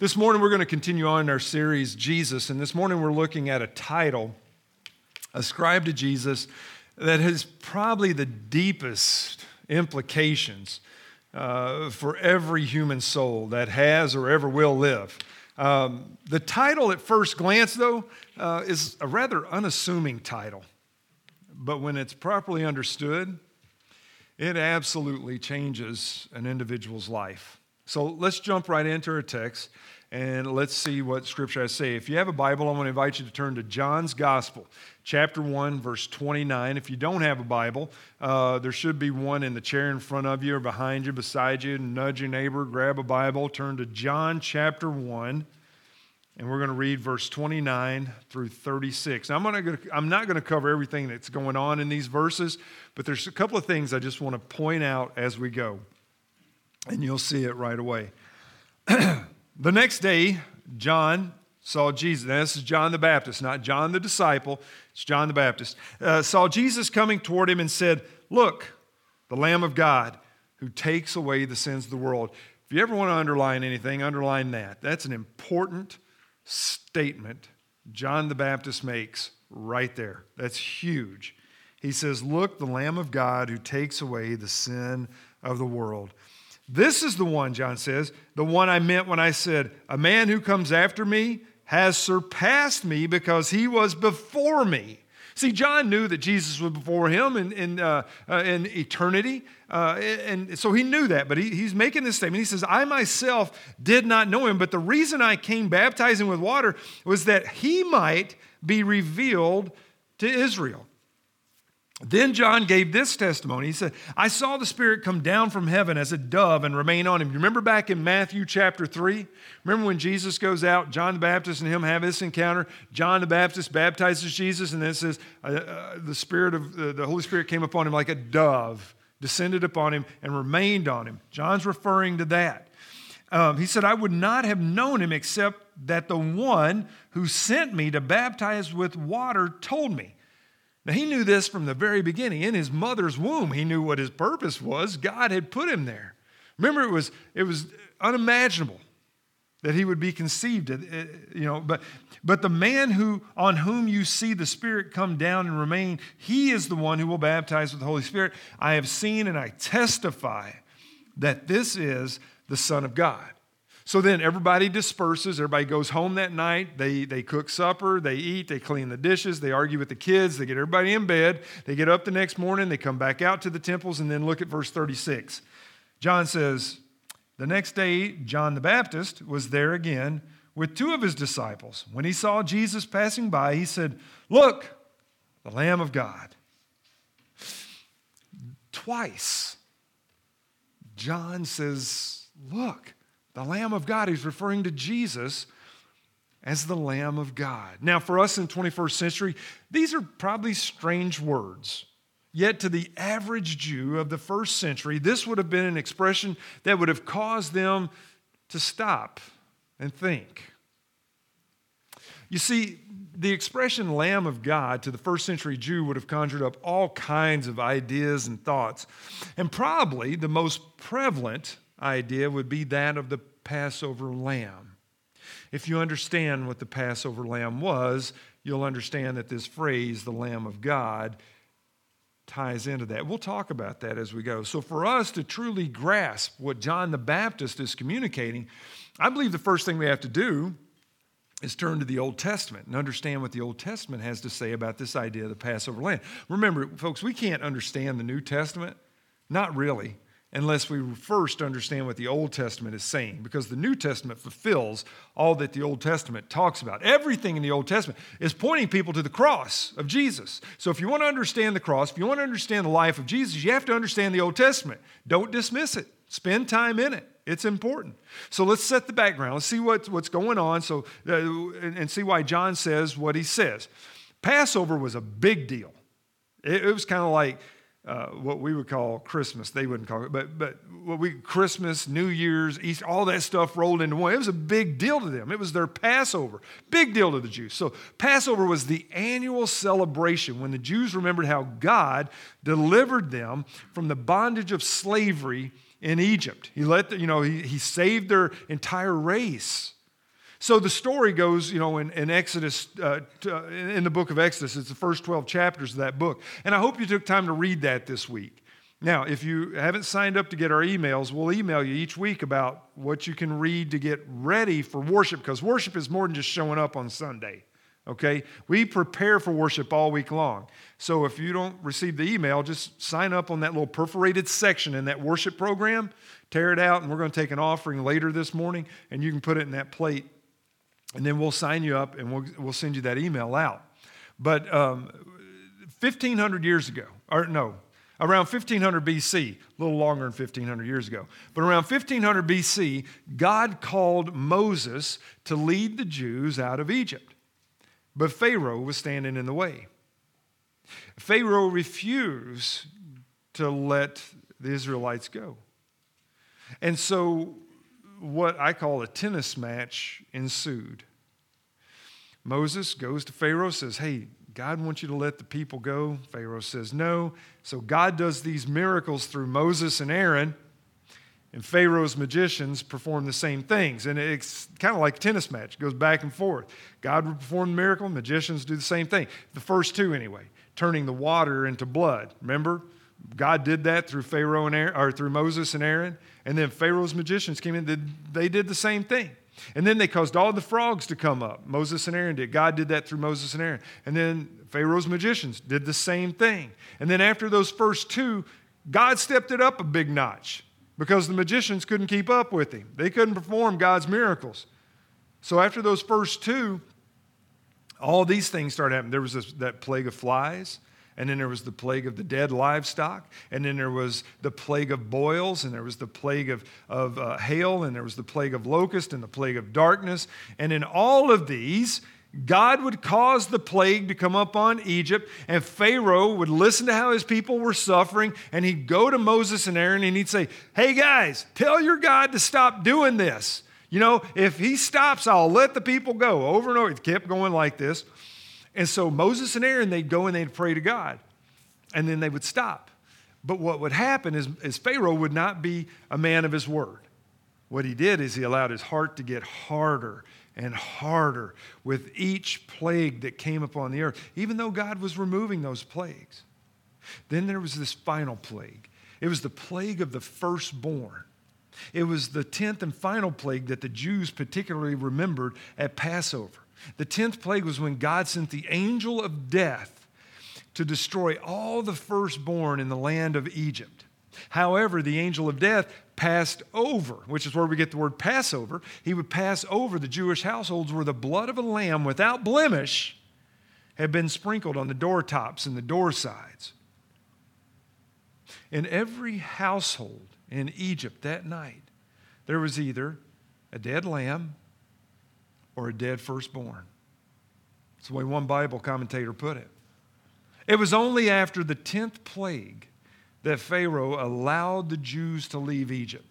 This morning we're going to continue on in our series, Jesus, and this morning we're looking at a title ascribed to Jesus that has probably the deepest implications for every human soul that has or ever will live. The title at first glance, though, is a rather unassuming title, but when it's properly understood, it absolutely changes an individual's life. So let's jump right into our text and let's see what Scripture has to say. If you have a Bible, I want to invite you to turn to John's Gospel, chapter 1, verse 29. If you don't have a Bible, there should be one in the chair in front of you or behind you, beside you. Nudge your neighbor, grab a Bible, turn to John chapter 1, and we're going to read verse 29 through 36. Now, I'm not going to cover everything that's going on in these verses, but there's a couple of things I just want to point out as we go. And you'll see it right away. The next day, John saw Jesus. Now, this is John the Baptist, not John the disciple. It's John the Baptist. Saw Jesus coming toward him and said, "Look, the Lamb of God who takes away the sins of the world." If you ever want to underline anything, underline that. That's an important statement John the Baptist makes right there. That's huge. He says, "Look, the Lamb of God who takes away the sin of the world." This is the one, John says, the one I meant when I said, "A man who comes after me has surpassed me because he was before me." See, John knew that Jesus was before him in eternity, and so he knew that, but he's making this statement. He says, "I myself did not know him, but the reason I came baptizing with water was that he might be revealed to Israel." Then John gave this testimony. He said, "I saw the Spirit come down from heaven as a dove and remain on him." You remember back in Matthew chapter 3? Remember when Jesus goes out, John the Baptist and him have this encounter. John the Baptist baptizes Jesus, and then it says the Holy Spirit came upon him like a dove, descended upon him and remained on him. John's referring to that. He said, "I would not have known him except that the one who sent me to baptize with water told me." Now, he knew this from the very beginning. In his mother's womb, he knew what his purpose was. God had put him there. Remember, it was unimaginable that he would be conceived, but the man on whom you see the Spirit come down and remain, he is the one who will baptize with the Holy Spirit. I have seen and I testify that this is the Son of God. So then everybody disperses. Everybody goes home that night. They cook supper. They eat. They clean the dishes. They argue with the kids. They get everybody in bed. They get up the next morning. They come back out to the temples. And then look at verse 36. John says, "The next day, John the Baptist was there again with two of his disciples. When he saw Jesus passing by, he said, 'Look, the Lamb of God.'" Twice, John says, "Look, the Lamb of God." He's referring to Jesus as the Lamb of God. Now, for us in the 21st century, these are probably strange words. Yet to the average Jew of the first century, this would have been an expression that would have caused them to stop and think. You see, the expression Lamb of God to the first century Jew would have conjured up all kinds of ideas and thoughts. And probably the most prevalent idea would be that of the Passover lamb. If you understand what the Passover lamb was, you'll understand that this phrase, the Lamb of God, ties into that. We'll talk about that as we go. So for us to truly grasp what John the Baptist is communicating, I believe the first thing we have to do is turn to the Old Testament and understand what the Old Testament has to say about this idea of the Passover lamb. Remember, folks, we can't understand the New Testament, not really, unless we first understand what the Old Testament is saying, because the New Testament fulfills all that the Old Testament talks about. Everything in the Old Testament is pointing people to the cross of Jesus. So if you want to understand the cross, if you want to understand the life of Jesus, you have to understand the Old Testament. Don't dismiss it. Spend time in it. It's important. So let's set the background. Let's see what's going on and see why John says what he says. Passover was a big deal. It was kind of like what we would call Christmas. They wouldn't call it, but Christmas, New Year's, Easter, all that stuff rolled into one. It was a big deal to them. It was their Passover. Big deal to the Jews. So Passover was the annual celebration when the Jews remembered how God delivered them from the bondage of slavery in Egypt. He saved their entire race So the story goes, in Exodus, in the book of Exodus, it's the first 12 chapters of that book. And I hope you took time to read that this week. Now, if you haven't signed up to get our emails, we'll email you each week about what you can read to get ready for worship, because worship is more than just showing up on Sunday, okay? We prepare for worship all week long. So if you don't receive the email, just sign up on that little perforated section in that worship program, tear it out, and we're going to take an offering later this morning, and you can put it in that plate. And then we'll sign you up, and we'll send you that email out. But 1,500 years ago, around 1500 BC, a little longer than 1,500 years ago, but around 1500 BC, God called Moses to lead the Jews out of Egypt. But Pharaoh was standing in the way. Pharaoh refused to let the Israelites go. And so what I call a tennis match ensued. Moses goes to Pharaoh, says, hey, God wants you to let the people go. Pharaoh says no. So God does these miracles through Moses and Aaron, and Pharaoh's magicians perform the same things. And it's kind of like a tennis match. It goes back and forth. God would perform the miracle, magicians do the same thing. The first two anyway, turning the water into blood. Remember? God did that through Pharaoh and Aaron, or through Moses and Aaron. And then Pharaoh's magicians came in, they did the same thing. And then they caused all the frogs to come up. Moses and Aaron did. God did that through Moses and Aaron. And then Pharaoh's magicians did the same thing. And then after those first two, God stepped it up a big notch because the magicians couldn't keep up with him. They couldn't perform God's miracles. So after those first two, all these things started happening. There was that plague of flies. And then there was the plague of the dead livestock. And then there was the plague of boils. And there was the plague of hail. And there was the plague of locust and the plague of darkness. And in all of these, God would cause the plague to come up on Egypt. And Pharaoh would listen to how his people were suffering. And he'd go to Moses and Aaron and he'd say, hey guys, tell your God to stop doing this. If he stops, I'll let the people go. Over and over. It kept going like this. And so Moses and Aaron, they'd go and they'd pray to God. And then they would stop. But what would happen is Pharaoh would not be a man of his word. What he did is he allowed his heart to get harder and harder with each plague that came upon the earth, even though God was removing those plagues. Then there was this final plague. It was the plague of the firstborn. It was the 10th and final plague that the Jews particularly remembered at Passover. The 10th plague was when God sent the angel of death to destroy all the firstborn in the land of Egypt. However, the angel of death passed over, which is where we get the word Passover. He would pass over the Jewish households where the blood of a lamb without blemish had been sprinkled on the door tops and the door sides. In every household in Egypt that night, there was either a dead lamb or a dead firstborn. That's the way one Bible commentator put it. It was only after the 10th plague that Pharaoh allowed the Jews to leave Egypt.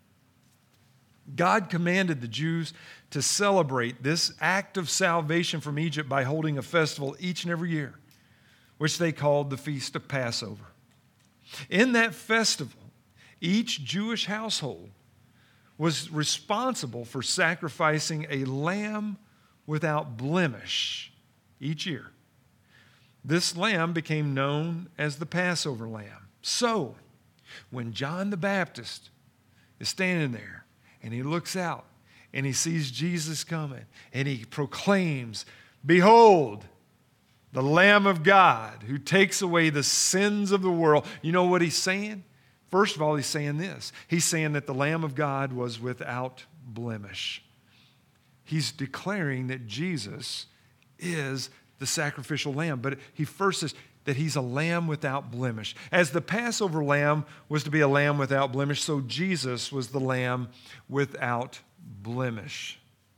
God commanded the Jews to celebrate this act of salvation from Egypt by holding a festival each and every year, which they called the Feast of Passover. In that festival, each Jewish household was responsible for sacrificing a lamb without blemish each year. This lamb became known as the Passover lamb. So, when John the Baptist is standing there and he looks out and he sees Jesus coming and he proclaims, behold, the Lamb of God who takes away the sins of the world. You know what he's saying? First of all, he's saying this. He's saying that the Lamb of God was without blemish. He's declaring that Jesus is the sacrificial lamb. But he first says that he's a lamb without blemish. As the Passover lamb was to be a lamb without blemish, so Jesus was the lamb without blemish.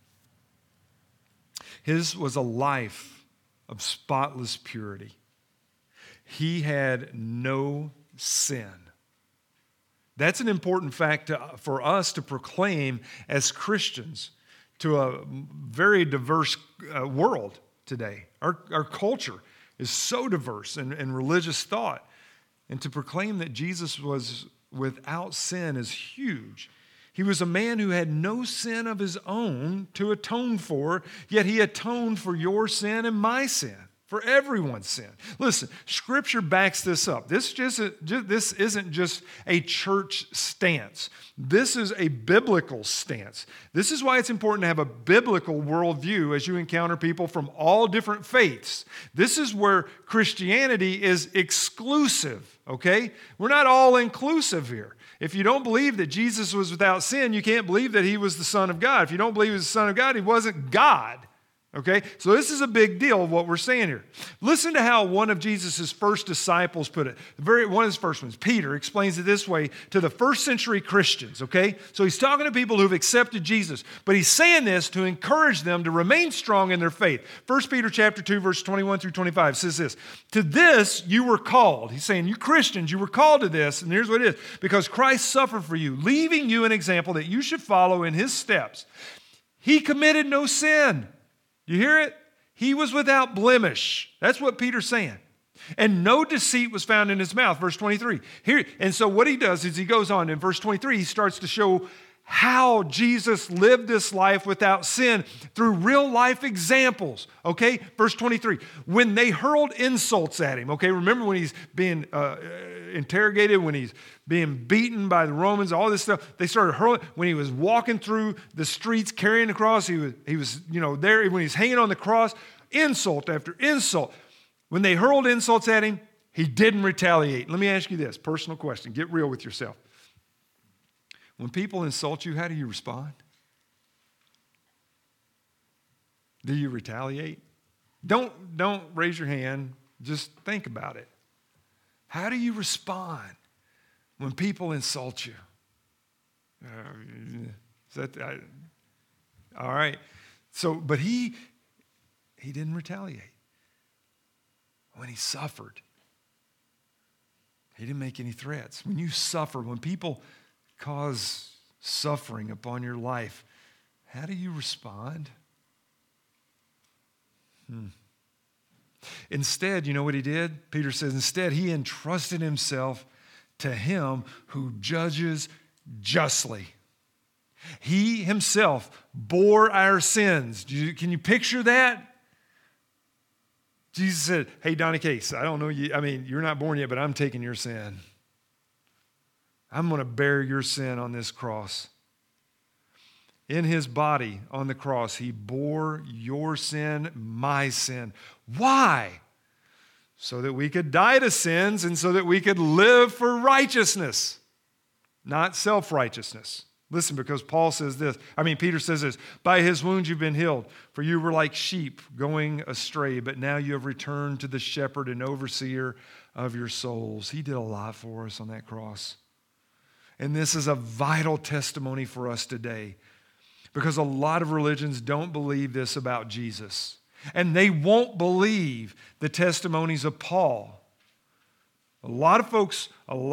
His was a life of spotless purity. He had no sin. That's an important fact for us to proclaim as Christians to a very diverse world today. Our culture is so diverse in religious thought. And to proclaim that Jesus was without sin is huge. He was a man who had no sin of his own to atone for, yet he atoned for your sin and my sin, for everyone's sin. Listen, Scripture backs this up. This isn't just a church stance. This is a biblical stance. This is why it's important to have a biblical worldview as you encounter people from all different faiths. This is where Christianity is exclusive, okay? We're not all inclusive here. If you don't believe that Jesus was without sin, you can't believe that he was the Son of God. If you don't believe he was the Son of God, he wasn't God. Okay, so this is a big deal of what we're saying here. Listen to how one of Jesus' first disciples put it. One of his first ones, Peter, explains it this way to the first century Christians, okay? So he's talking to people who've accepted Jesus, but he's saying this to encourage them to remain strong in their faith. 1 Peter chapter 2, verse 21 through 25 says this, to this you were called. He's saying, you Christians, you were called to this, and here's what it is. Because Christ suffered for you, leaving you an example that you should follow in his steps. He committed no sin. You hear it? He was without blemish. That's what Peter's saying. And no deceit was found in his mouth, verse 23. And so what he does is he goes on in verse 23, he starts to show how Jesus lived this life without sin through real life examples, okay? Verse 23, when they hurled insults at him, okay? Remember when he's being interrogated, when he's being beaten by the Romans, all this stuff, they started hurling. When he was walking through the streets carrying the cross, he was there, when he's hanging on the cross, insult after insult. When they hurled insults at him, he didn't retaliate. Let me ask you this, personal question, get real with yourself. When people insult you, how do you respond? Do you retaliate? Don't raise your hand. Just think about it. How do you respond when people insult you? All right. So, but he didn't retaliate. When he suffered, he didn't make any threats. When you suffer, when people cause suffering upon your life, how do you respond? Instead, you know what he did? Peter says, instead, he entrusted himself to him who judges justly. He himself bore our sins. Can you picture that? Jesus said, hey, Donnie Case, I don't know you. I mean, you're not born yet, but I'm taking your sin. I'm going to bear your sin on this cross. In his body on the cross, he bore your sin, my sin. Why? So that we could die to sins and so that we could live for righteousness, not self-righteousness. Listen, because Peter says this, by his wounds you've been healed, for you were like sheep going astray, but now you have returned to the shepherd and overseer of your souls. He did a lot for us on that cross. And this is a vital testimony for us today because a lot of religions don't believe this about Jesus. And they won't believe the testimonies of Paul. A lot of folks who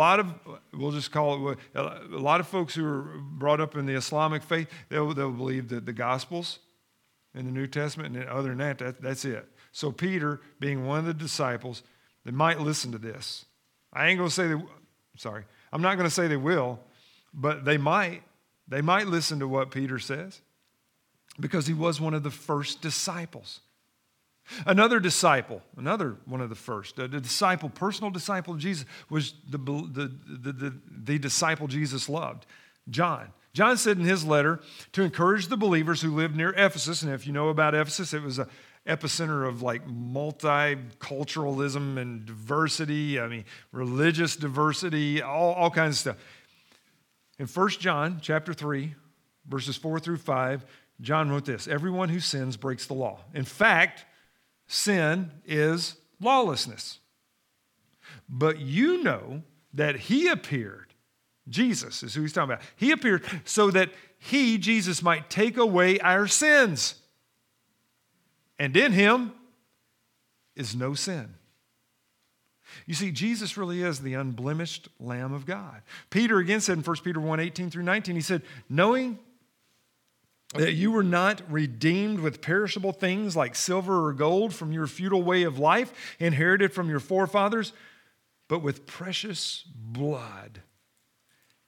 are brought up in the Islamic faith, they'll believe that the Gospels in the New Testament, and other than that's it. So Peter, being one of the disciples, they might listen to this. I'm not going to say they will, but they might. They might listen to what Peter says because he was one of the first disciples. Another one of the first, personal disciple of Jesus was the disciple Jesus loved, John. John said in his letter to encourage the believers who lived near Ephesus, and if you know about Ephesus, it was an epicenter of like multiculturalism and diversity, religious diversity, all kinds of stuff. In 1 John chapter 3, verses 4 through 5, John wrote this, everyone who sins breaks the law. In fact, sin is lawlessness. But you know that he appeared, Jesus is who he's talking about. He appeared so that he, Jesus, might take away our sins. And in him is no sin. You see, Jesus really is the unblemished Lamb of God. Peter again said in 1 Peter 1:18 through 19, he said, knowing that you were not redeemed with perishable things like silver or gold from your futile way of life, inherited from your forefathers, but with precious blood,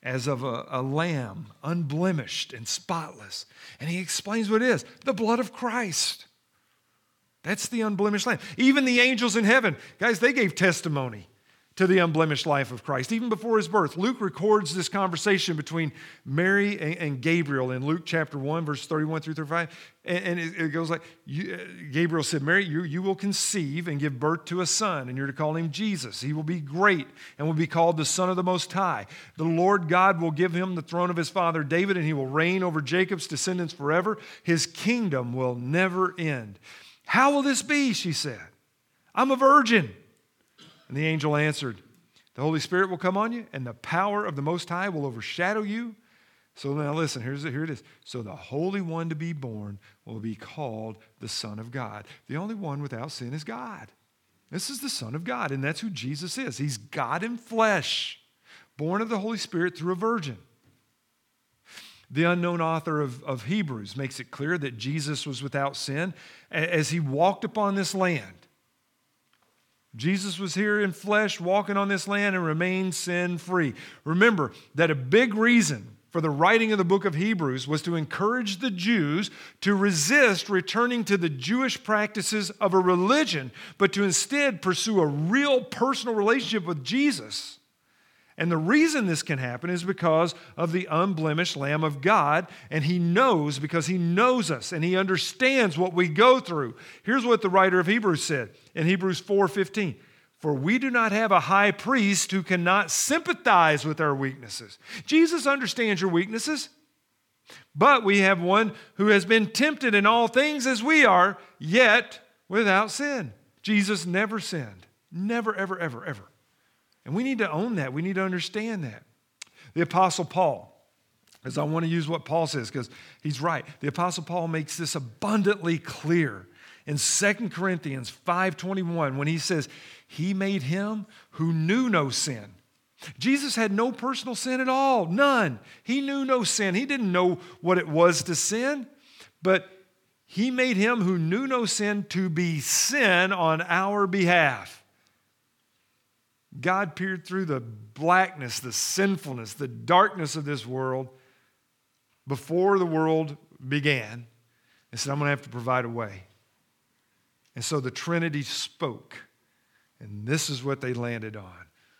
as of a lamb, unblemished and spotless. And he explains what it is, the blood of Christ. That's the unblemished lamb. Even the angels in heaven, guys, they gave testimony to the unblemished life of Christ, even before his birth. Luke records this conversation between Mary and Gabriel in Luke chapter 1, verse 31 through 35. And it goes like, Gabriel said, Mary, you will conceive and give birth to a son, and you're to call him Jesus. He will be great and will be called the Son of the Most High. The Lord God will give him the throne of his father David, and he will reign over Jacob's descendants forever. His kingdom will never end. How will this be, she said? I'm a virgin. And the angel answered, the Holy Spirit will come on you, and the power of the Most High will overshadow you. So now listen, here it is. So the Holy One to be born will be called the Son of God. The only one without sin is God. This is the Son of God, and that's who Jesus is. He's God in flesh, born of the Holy Spirit through a virgin. The unknown author of Hebrews makes it clear that Jesus was without sin as he walked upon this land. Jesus was here in flesh, walking on this land, and remained sin-free. Remember that a big reason for the writing of the book of Hebrews was to encourage the Jews to resist returning to the Jewish practices of a religion, but to instead pursue a real personal relationship with Jesus. And the reason this can happen is because of the unblemished Lamb of God, and he knows because he knows us and he understands what we go through. Here's what the writer of Hebrews said in Hebrews 4:15. For we do not have a high priest who cannot sympathize with our weaknesses. Jesus understands your weaknesses, but we have one who has been tempted in all things as we are, yet without sin. Jesus never sinned. Never, ever, ever, ever. And we need to own that. We need to understand that. The Apostle Paul, as I want to use what Paul says because he's right. The Apostle Paul makes this abundantly clear in 2 Corinthians 5:21 when he says, he made him who knew no sin. Jesus had no personal sin at all, none. He knew no sin. He didn't know what it was to sin, but he made him who knew no sin to be sin on our behalf. God peered through the blackness, the sinfulness, the darkness of this world before the world began and said, I'm going to have to provide a way. And so the Trinity spoke, and this is what they landed on.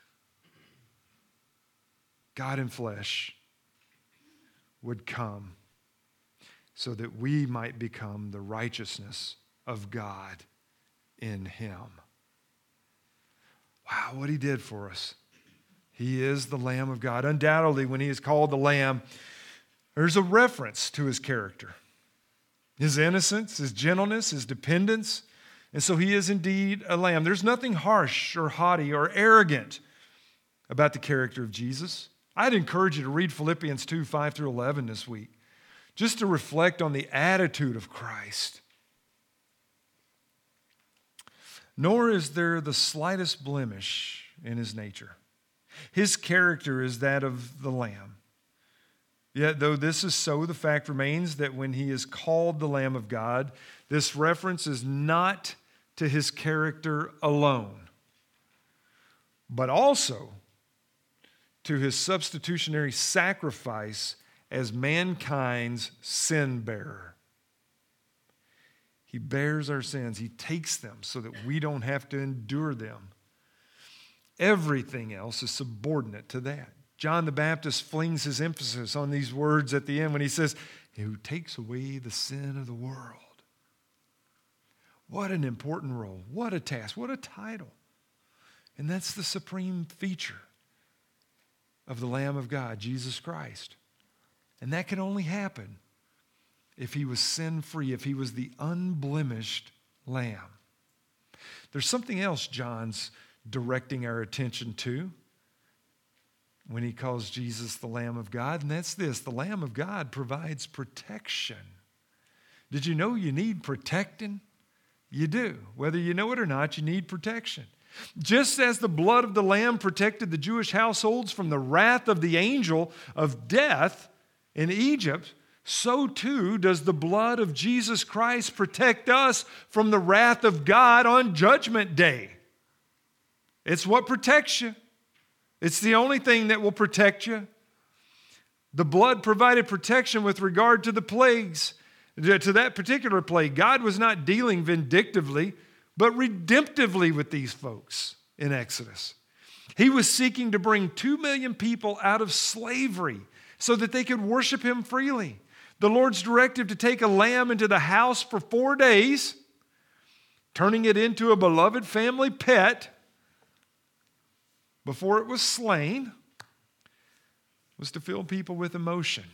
God in flesh would come so that we might become the righteousness of God in him. Wow, what he did for us. He is the Lamb of God. Undoubtedly, when he is called the Lamb, there's a reference to his character, his innocence, his gentleness, his dependence. And so he is indeed a lamb. There's nothing harsh or haughty or arrogant about the character of Jesus. I'd encourage you to read Philippians 2:5-11 this week, just to reflect on the attitude of Christ. Nor is there the slightest blemish in his nature. His character is that of the Lamb. Yet, though this is so, the fact remains that when he is called the Lamb of God, this reference is not to his character alone, but also to his substitutionary sacrifice as mankind's sin bearer. He bears our sins. He takes them so that we don't have to endure them. Everything else is subordinate to that. John the Baptist flings his emphasis on these words at the end when he says, who takes away the sin of the world. What an important role. What a task. What a title. And that's the supreme feature of the Lamb of God, Jesus Christ. And that can only happen if he was sin-free, if he was the unblemished Lamb. There's something else John's directing our attention to when he calls Jesus the Lamb of God, and that's this: the Lamb of God provides protection. Did you know you need protecting? You do. Whether you know it or not, you need protection. Just as the blood of the Lamb protected the Jewish households from the wrath of the angel of death in Egypt, so too does the blood of Jesus Christ protect us from the wrath of God on Judgment Day. It's what protects you. It's the only thing that will protect you. The blood provided protection with regard to the plagues, to that particular plague. God was not dealing vindictively, but redemptively with these folks in Exodus. He was seeking to bring 2 million people out of slavery so that they could worship Him freely. The Lord's directive to take a lamb into the house for 4 days, turning it into a beloved family pet before it was slain, was to fill people with emotion.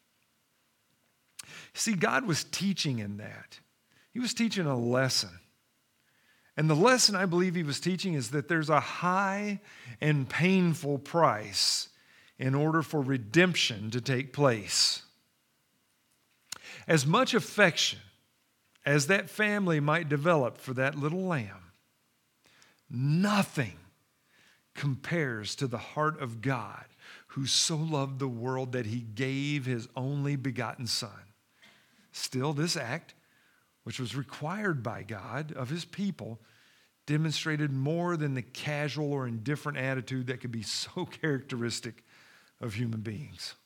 See, God was teaching in that. He was teaching a lesson. And the lesson I believe He was teaching is that there's a high and painful price in order for redemption to take place. As much affection as that family might develop for that little lamb, nothing compares to the heart of God, who so loved the world that He gave His only begotten Son. Still, this act, which was required by God of His people, demonstrated more than the casual or indifferent attitude that could be so characteristic of human beings.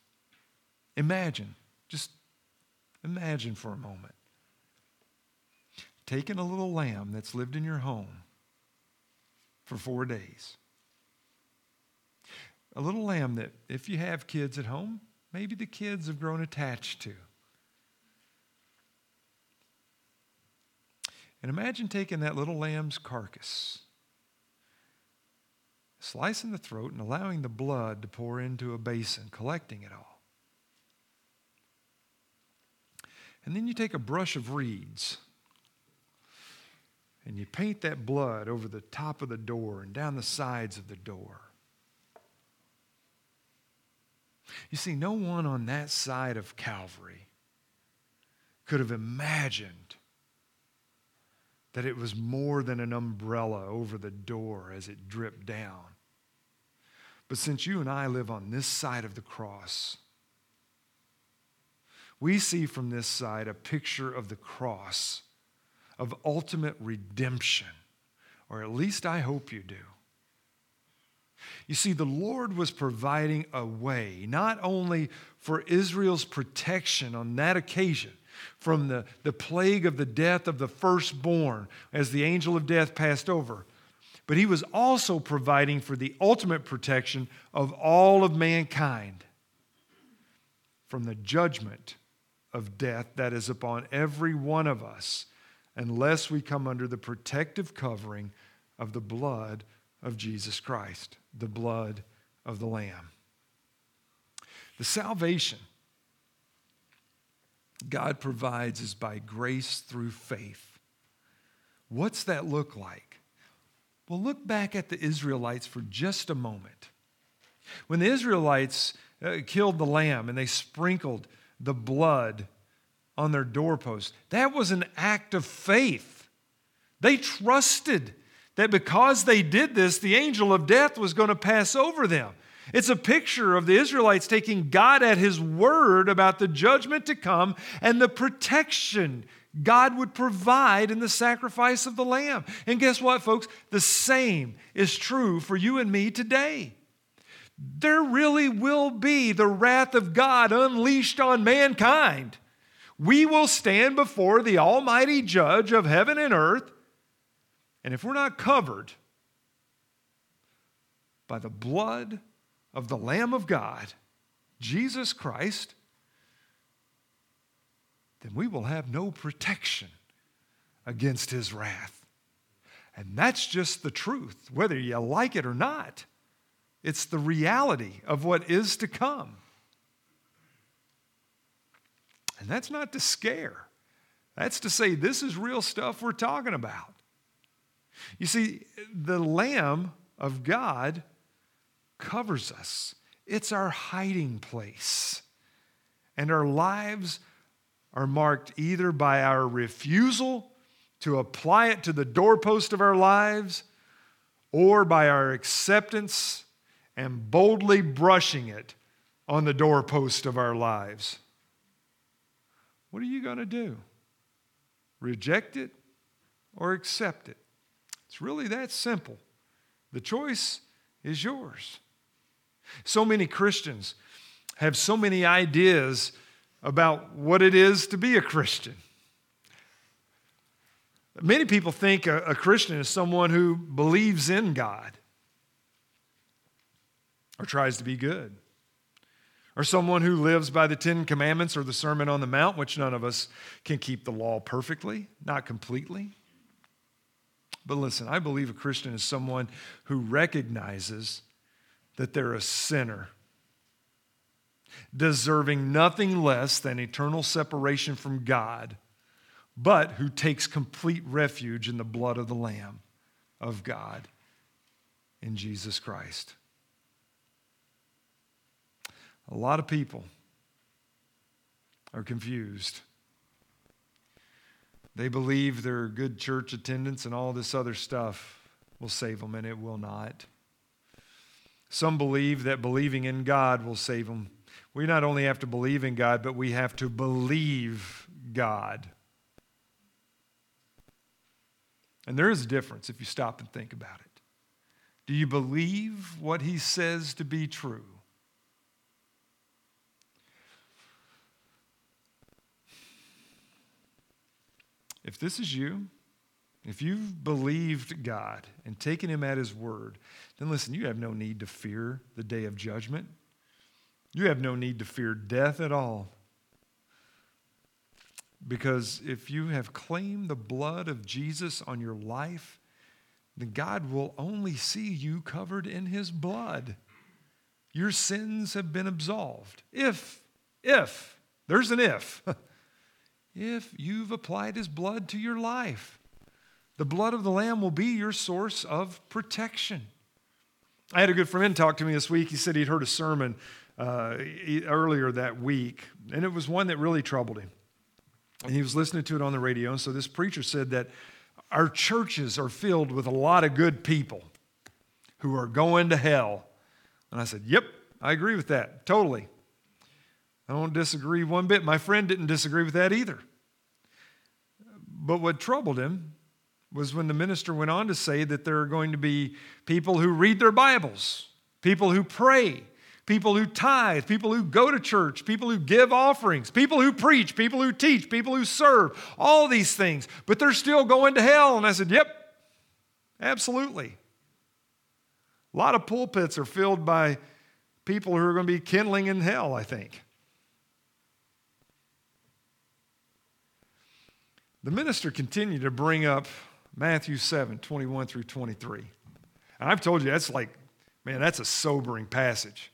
Just imagine for a moment, taking a little lamb that's lived in your home for 4 days. A little lamb that, if you have kids at home, maybe the kids have grown attached to. And imagine taking that little lamb's carcass, slicing the throat and allowing the blood to pour into a basin, collecting it all. And then you take a brush of reeds and you paint that blood over the top of the door and down the sides of the door. You see, no one on that side of Calvary could have imagined that it was more than an umbrella over the door as it dripped down. But since you and I live on this side of the cross, we see from this side a picture of the cross, of ultimate redemption, or at least I hope you do. You see, the Lord was providing a way, not only for Israel's protection on that occasion, from the plague of the death of the firstborn as the angel of death passed over, but He was also providing for the ultimate protection of all of mankind from the judgment of death that is upon every one of us unless we come under the protective covering of the blood of Jesus Christ, the blood of the Lamb. The salvation God provides is by grace through faith. What's that look like? Well, look back at the Israelites for just a moment. When the Israelites killed the lamb and they sprinkled the blood on their doorpost, that was an act of faith. They trusted that because they did this, the angel of death was going to pass over them. It's a picture of the Israelites taking God at His word about the judgment to come and the protection God would provide in the sacrifice of the lamb. And guess what, folks? The same is true for you and me today. There really will be the wrath of God unleashed on mankind. We will stand before the Almighty Judge of heaven and earth, and if we're not covered by the blood of the Lamb of God, Jesus Christ, then we will have no protection against His wrath. And that's just the truth, whether you like it or not. It's the reality of what is to come. And that's not to scare. That's to say this is real stuff we're talking about. You see, the Lamb of God covers us. It's our hiding place. And our lives are marked either by our refusal to apply it to the doorpost of our lives or by our acceptance and boldly brushing it on the doorpost of our lives. What are you going to do? Reject it or accept it? It's really that simple. The choice is yours. So many Christians have so many ideas about what it is to be a Christian. Many people think a Christian is someone who believes in God or tries to be good, or someone who lives by the Ten Commandments or the Sermon on the Mount, which none of us can keep the law perfectly, not completely. But listen, I believe a Christian is someone who recognizes that they're a sinner, deserving nothing less than eternal separation from God, but who takes complete refuge in the blood of the Lamb of God in Jesus Christ. A lot of people are confused. They believe their good church attendance and all this other stuff will save them, and it will not. Some believe that believing in God will save them. We not only have to believe in God, but we have to believe God. And there is a difference if you stop and think about it. Do you believe what he says to be true? If this is you, if you've believed God and taken him at his word, then listen, you have no need to fear the day of judgment. You have no need to fear death at all. Because if you have claimed the blood of Jesus on your life, then God will only see you covered in his blood. Your sins have been absolved. If, there's an if you've applied his blood to your life. The blood of the Lamb will be your source of protection. I had a good friend talk to me this week. He said he'd heard a sermon earlier that week, and it was one that really troubled him. And he was listening to it on the radio, and so this preacher said that our churches are filled with a lot of good people who are going to hell. And I said, yep, I agree with that, totally. I don't disagree one bit. My friend didn't disagree with that either. But what troubled him was when the minister went on to say that there are going to be people who read their Bibles, people who pray, people who tithe, people who go to church, people who give offerings, people who preach, people who teach, people who serve, all these things, but they're still going to hell. And I said, yep, absolutely. A lot of pulpits are filled by people who are going to be kindling in hell, I think. The minister continued to bring up Matthew 7, 21 through 23. And I've told you, that's a sobering passage.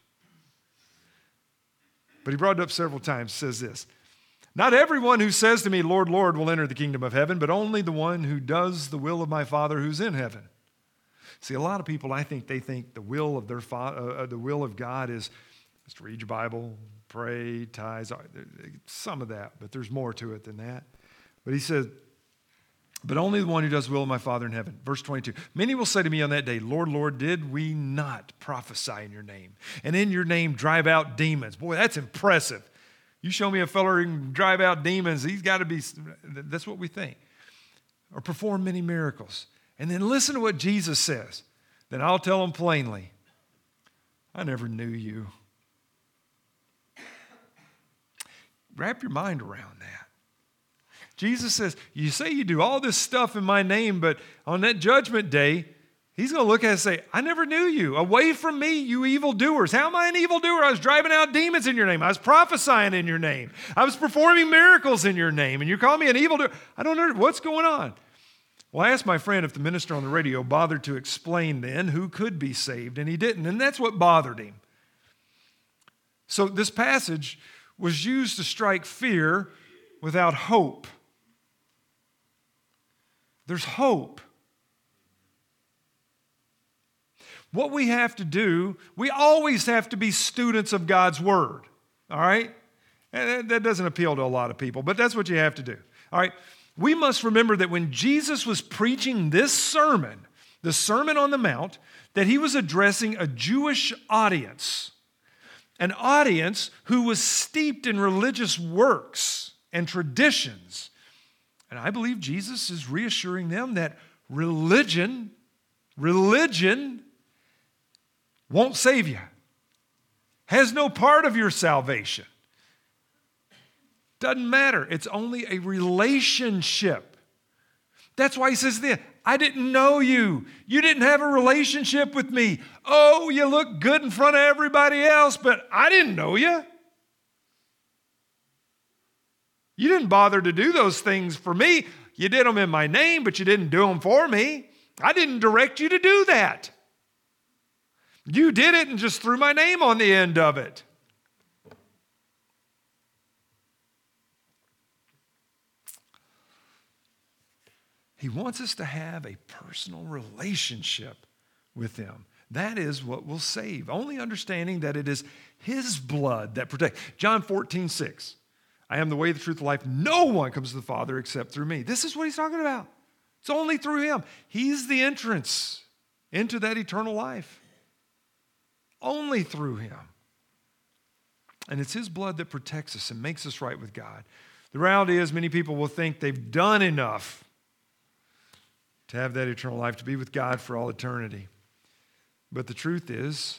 But he brought it up several times. Says this, not everyone who says to me, Lord, Lord, will enter the kingdom of heaven, but only the one who does the will of my Father who's in heaven. See, a lot of people, I think, they think the will of the will of God is to read your Bible, pray, tithe, some of that, but there's more to it than that. But he said, but only the one who does the will of my Father in heaven. Verse 22, many will say to me on that day, Lord, Lord, did we not prophesy in your name? And in your name drive out demons. Boy, that's impressive. You show me a fellow who can drive out demons, he's got to be, that's what we think. Or perform many miracles. And then listen to what Jesus says. Then I'll tell them plainly, I never knew you. Wrap your mind around that. Jesus says, you say you do all this stuff in my name, but on that judgment day, he's going to look at it and say, I never knew you. Away from me, you evildoers. How am I an evildoer? I was driving out demons in your name. I was prophesying in your name. I was performing miracles in your name, and you call me an evildoer. I don't know what's going on. Well, I asked my friend if the minister on the radio bothered to explain then who could be saved, and he didn't, and that's what bothered him. So this passage was used to strike fear without hope. There's hope. What we have to do, we always have to be students of God's Word, all right? And that doesn't appeal to a lot of people, but that's what you have to do, all right? We must remember that when Jesus was preaching this sermon, the Sermon on the Mount, that he was addressing a Jewish audience, an audience who was steeped in religious works and traditions. And I believe Jesus is reassuring them that religion won't save you. has no part of your salvation. Doesn't matter. It's only a relationship. That's why he says this, I didn't know you. You didn't have a relationship with me. Oh, you look good in front of everybody else, but I didn't know you. You didn't bother to do those things for me. You did them in my name, but you didn't do them for me. I didn't direct you to do that. You did it and just threw my name on the end of it. He wants us to have a personal relationship with him. That is what will save. Only understanding that it is his blood that protects. John 14:6. I am the way, the truth, the life. No one comes to the Father except through me. This is what he's talking about. It's only through him. He's the entrance into that eternal life. Only through him. And it's his blood that protects us and makes us right with God. The reality is many people will think they've done enough to have that eternal life, to be with God for all eternity. But the truth is,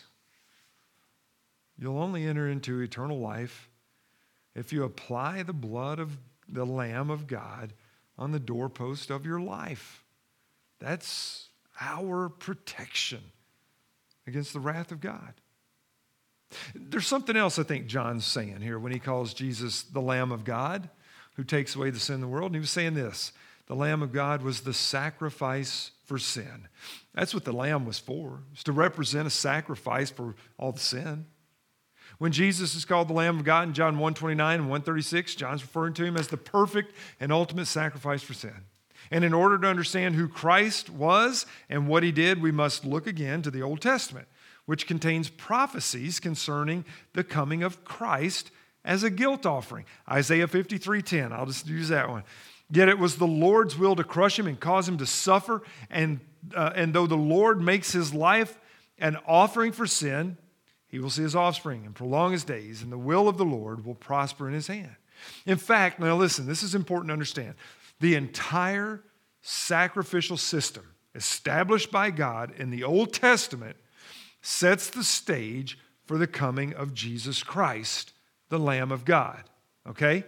you'll only enter into eternal life if you apply the blood of the Lamb of God on the doorpost of your life. That's our protection against the wrath of God. There's something else I think John's saying here when he calls Jesus the Lamb of God who takes away the sin of the world. And he was saying this, the Lamb of God was the sacrifice for sin. That's what the Lamb was for. It was to represent a sacrifice for all the sin. When Jesus is called the Lamb of God in John 1:29 and 1:36, John's referring to him as the perfect and ultimate sacrifice for sin. And in order to understand who Christ was and what he did, we must look again to the Old Testament, which contains prophecies concerning the coming of Christ as a guilt offering. Isaiah 53:10, I'll just use that one. Yet it was the Lord's will to crush him and cause him to suffer, and though the Lord makes his life an offering for sin, he will see his offspring and prolong his days, and the will of the Lord will prosper in his hand. In fact, now listen, this is important to understand. The entire sacrificial system established by God in the Old Testament sets the stage for the coming of Jesus Christ, the Lamb of God. Okay?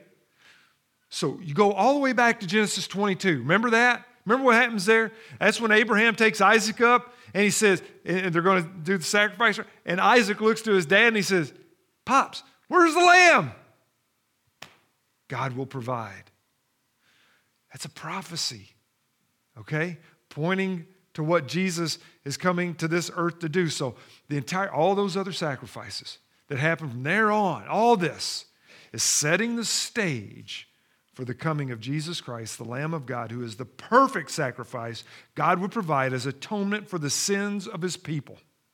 So you go all the way back to Genesis 22. Remember that? Remember what happens there? That's when Abraham takes Isaac up and he says, and they're going to do the sacrifice. And Isaac looks to his dad and he says, Pops, where's the lamb? God will provide. That's a prophecy, okay? Pointing to what Jesus is coming to this earth to do. So all those other sacrifices that happen from there on, all this is setting the stage for the coming of Jesus Christ, the Lamb of God, who is the perfect sacrifice God would provide as atonement for the sins of his people.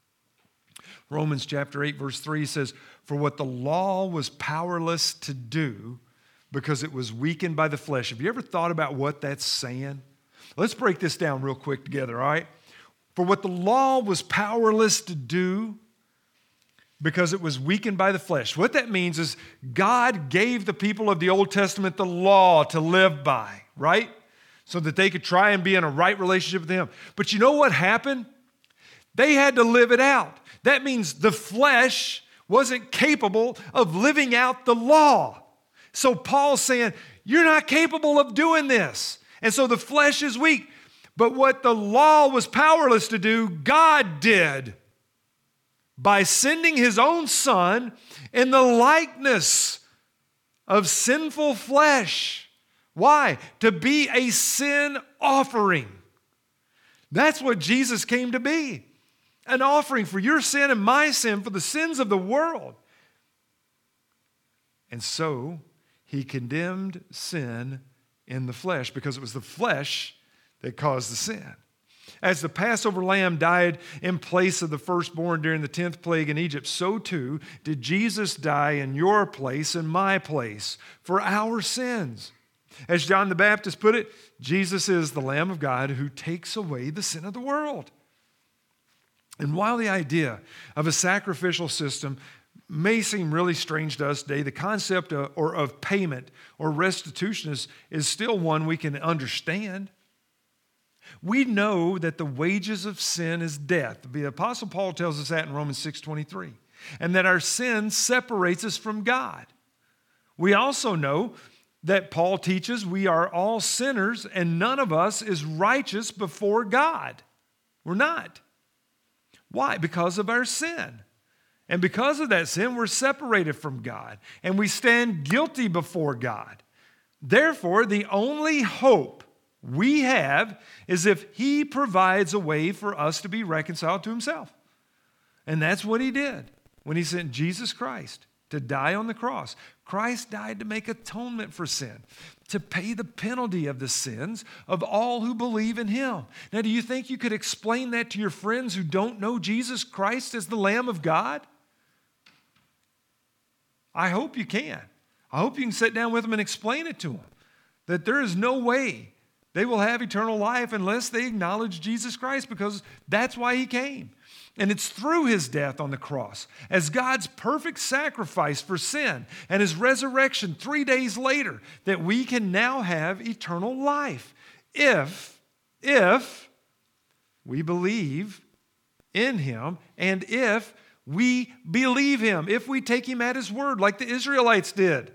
Romans chapter 8, verse 3 says, for what the law was powerless to do because it was weakened by the flesh. Have you ever thought about what that's saying? Let's break this down real quick together, all right? For what the law was powerless to do because it was weakened by the flesh. What that means is God gave the people of the Old Testament the law to live by, right? So that they could try and be in a right relationship with him. But you know what happened? They had to live it out. That means the flesh wasn't capable of living out the law. So Paul's saying, you're not capable of doing this. And so the flesh is weak. But what the law was powerless to do, God did by sending his own son in the likeness of sinful flesh. Why? To be a sin offering. That's what Jesus came to be. An offering for your sin and my sin, for the sins of the world. And so he condemned sin in the flesh because it was the flesh that caused the sin. As the Passover lamb died in place of the firstborn during the 10th plague in Egypt, so too did Jesus die in your place and my place for our sins. As John the Baptist put it, Jesus is the Lamb of God who takes away the sin of the world. And while the idea of a sacrificial system may seem really strange to us today, the concept of payment or restitution is still one we can understand. We know that the wages of sin is death. The Apostle Paul tells us that in Romans 6:23. and that our sin separates us from God. We also know that Paul teaches we are all sinners and none of us is righteous before God. We're not. Why? Because of our sin. And because of that sin, we're separated from God and we stand guilty before God. Therefore, the only hope we have is if He provides a way for us to be reconciled to Himself. And that's what He did when He sent Jesus Christ to die on the cross. Christ died to make atonement for sin, to pay the penalty of the sins of all who believe in Him. Now, do you think you could explain that to your friends who don't know Jesus Christ as the Lamb of God? I hope you can. I hope you can sit down with them and explain it to them, that there is no way they will have eternal life unless they acknowledge Jesus Christ, because that's why He came. And it's through His death on the cross, as God's perfect sacrifice for sin and His resurrection 3 days later, that we can now have eternal life. If we believe in Him and if we believe Him, if we take Him at His word like the Israelites did.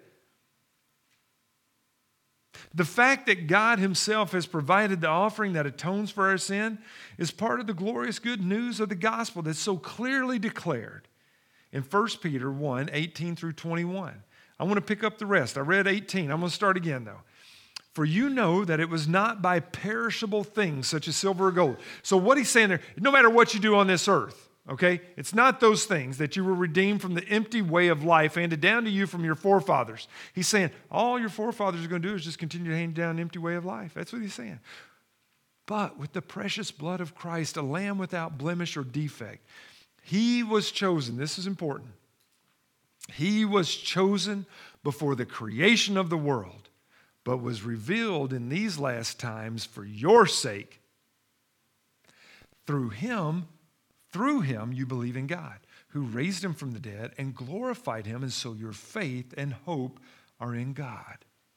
The fact that God Himself has provided the offering that atones for our sin is part of the glorious good news of the gospel that's so clearly declared in 1 Peter 1, 18 through 21. I want to pick up the rest. I read 18. I'm going to start again, though. For you know that it was not by perishable things such as silver or gold. So what he's saying there, no matter what you do on this earth, okay, it's not those things that you were redeemed from the empty way of life handed down to you from your forefathers. He's saying all your forefathers are going to do is just continue to hand down an empty way of life. That's what he's saying. But with the precious blood of Christ, a lamb without blemish or defect, He was chosen. This is important. He was chosen before the creation of the world, but was revealed in these last times for your sake. Through Him you believe in God, who raised Him from the dead and glorified Him, and so your faith and hope are in God.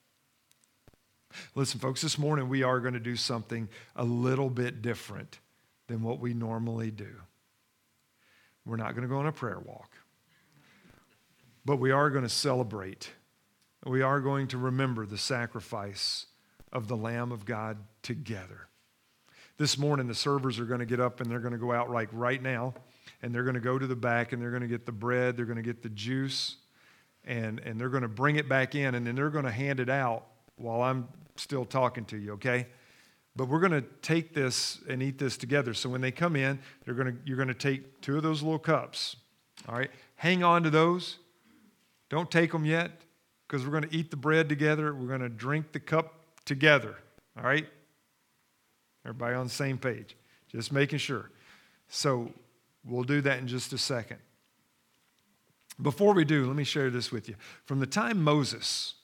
Listen, folks, this morning we are going to do something a little bit different than what we normally do. We're not going to go on a prayer walk, but we are going to celebrate. We are going to remember the sacrifice of the Lamb of God together. This morning, the servers are going to get up and they're going to go out like right now, and they're going to go to the back and they're going to get the bread, they're going to get the juice, and they're going to bring it back in, and then they're going to hand it out while I'm still talking to you, okay? But we're going to take this and eat this together. So when they come in, you're going to take 2 of those little cups, all right? Hang on to those. Don't take them yet, because we're going to eat the bread together. We're going to drink the cup together, all right? Everybody on the same page? Just making sure. So we'll do that in just a second. Before we do, let me share this with you. From the time of Moses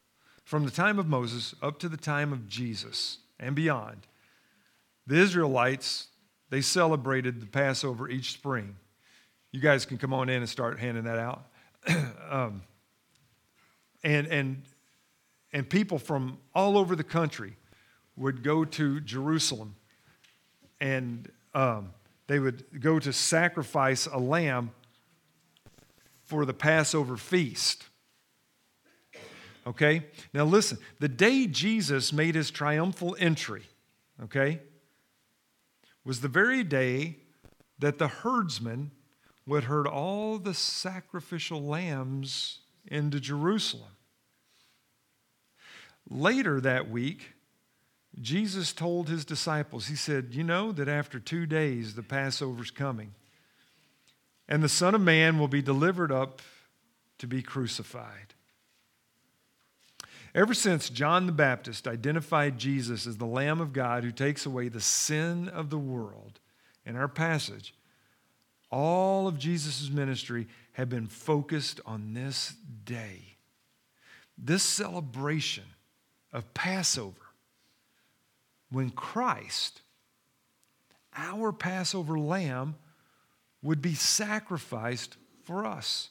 up to the time of Jesus and beyond, the Israelites, they celebrated the Passover each spring. You guys can come on in and start handing that out. And people from all over the country would go to Jerusalem, and they would go to sacrifice a lamb for the Passover feast. Okay? Now listen, the day Jesus made His triumphal entry, okay, was the very day that the herdsmen would herd all the sacrificial lambs into Jerusalem. Later that week, Jesus told His disciples, He said, you know that after 2 days the Passover's coming, and the Son of Man will be delivered up to be crucified. Ever since John the Baptist identified Jesus as the Lamb of God who takes away the sin of the world, in our passage, all of Jesus' ministry had been focused on this day. This celebration of Passover, when Christ, our Passover lamb, would be sacrificed for us.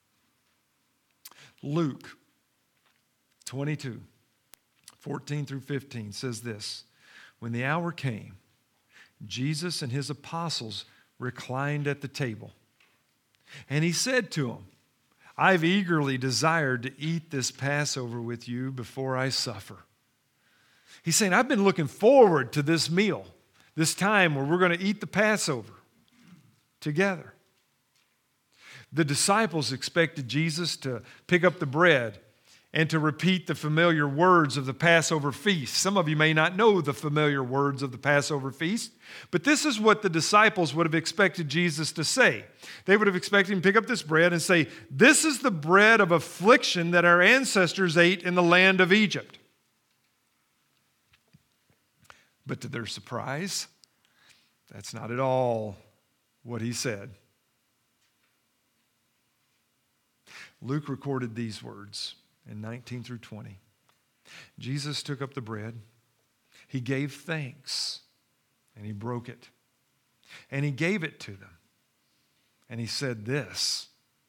Luke 22, 14 through 15 says this: when the hour came, Jesus and His apostles reclined at the table. And he said to him, I've eagerly desired to eat this Passover with you before I suffer. He's saying, I've been looking forward to this meal, this time where we're going to eat the Passover together. The disciples expected Jesus to pick up the bread and to repeat the familiar words of the Passover feast. Some of you may not know the familiar words of the Passover feast, but this is what the disciples would have expected Jesus to say. They would have expected him to pick up this bread and say, this is the bread of affliction that our ancestors ate in the land of Egypt. But to their surprise, that's not at all what he said. Luke recorded these words in 19 through 20. Jesus took up the bread, he gave thanks, and he broke it. And he gave it to them. And he said this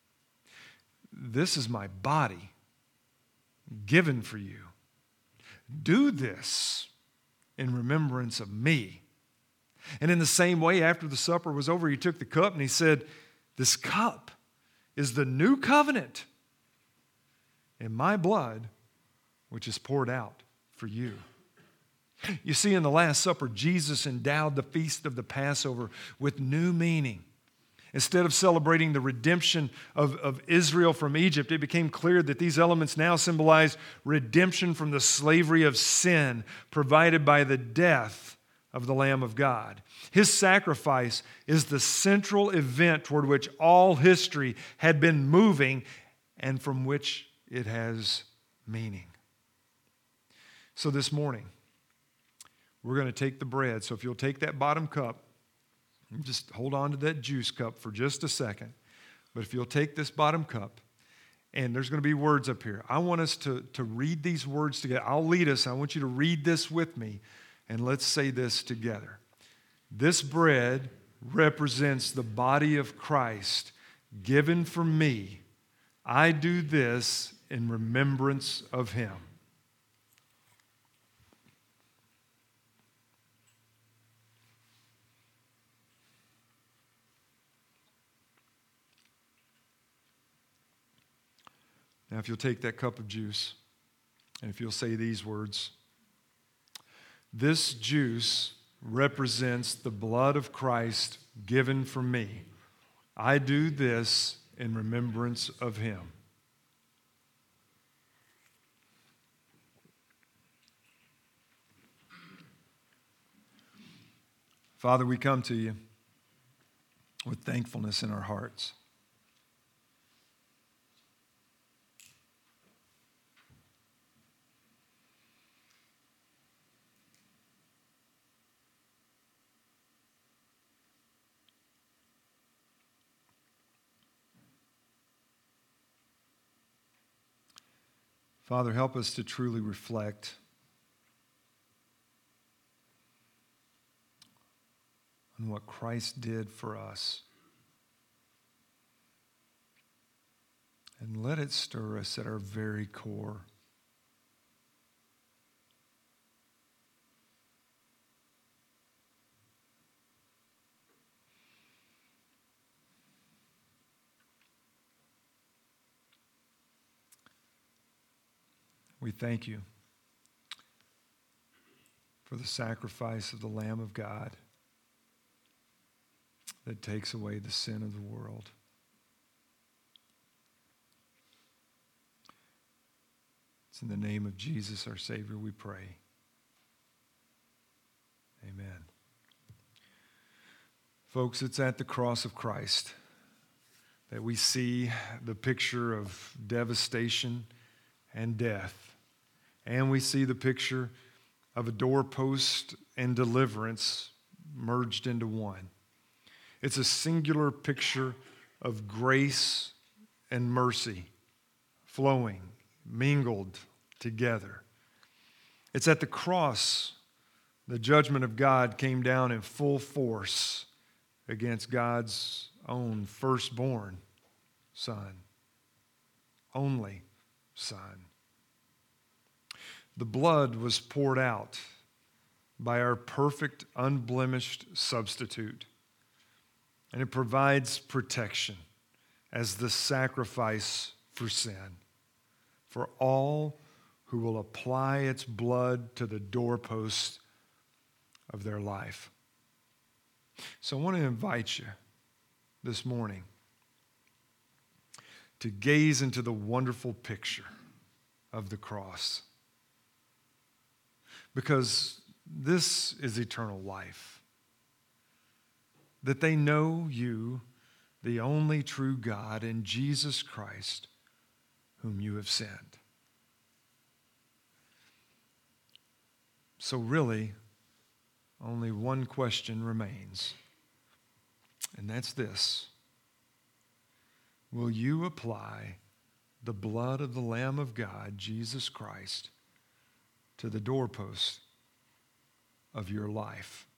is my body given for you. Do this in remembrance of me. And in the same way, after the supper was over, he took the cup and he said, this cup is the new covenant in my blood, which is poured out for you. You see, in the Last Supper, Jesus endowed the feast of the Passover with new meaning. Instead of celebrating the redemption of Israel from Egypt, it became clear that these elements now symbolize redemption from the slavery of sin provided by the death of the Lamb of God. His sacrifice is the central event toward which all history had been moving and from which it has meaning. So this morning, we're going to take the bread. So if you'll take that bottom cup, just hold on to that juice cup for just a second. But if you'll take this bottom cup, and there's going to be words up here. I want us to read these words together. I'll lead us. I want you to read this with me, and let's say this together. This bread represents the body of Christ given for me. I do this in remembrance of him. Now, if you'll take that cup of juice, and if you'll say these words, this juice represents the blood of Christ given for me. I do this in remembrance of him. Father, we come to you with thankfulness in our hearts. Father, help us to truly reflect on what Christ did for us. And let it stir us at our very core. We thank you for the sacrifice of the Lamb of God that takes away the sin of the world. It's in the name of Jesus, our Savior, we pray. Amen. Folks, it's at the cross of Christ that we see the picture of devastation and death. And we see the picture of a doorpost and deliverance merged into one. It's a singular picture of grace and mercy flowing, mingled together. It's at the cross the judgment of God came down in full force against God's own firstborn son, only son. The blood was poured out by our perfect, unblemished substitute, and it provides protection as the sacrifice for sin, for all who will apply its blood to the doorpost of their life. So I want to invite you this morning to gaze into the wonderful picture of the cross, because this is eternal life, that they know you, the only true God, and Jesus Christ, whom you have sent. So really, only one question remains, and that's this: will you apply the blood of the Lamb of God, Jesus Christ, to the doorpost of your life?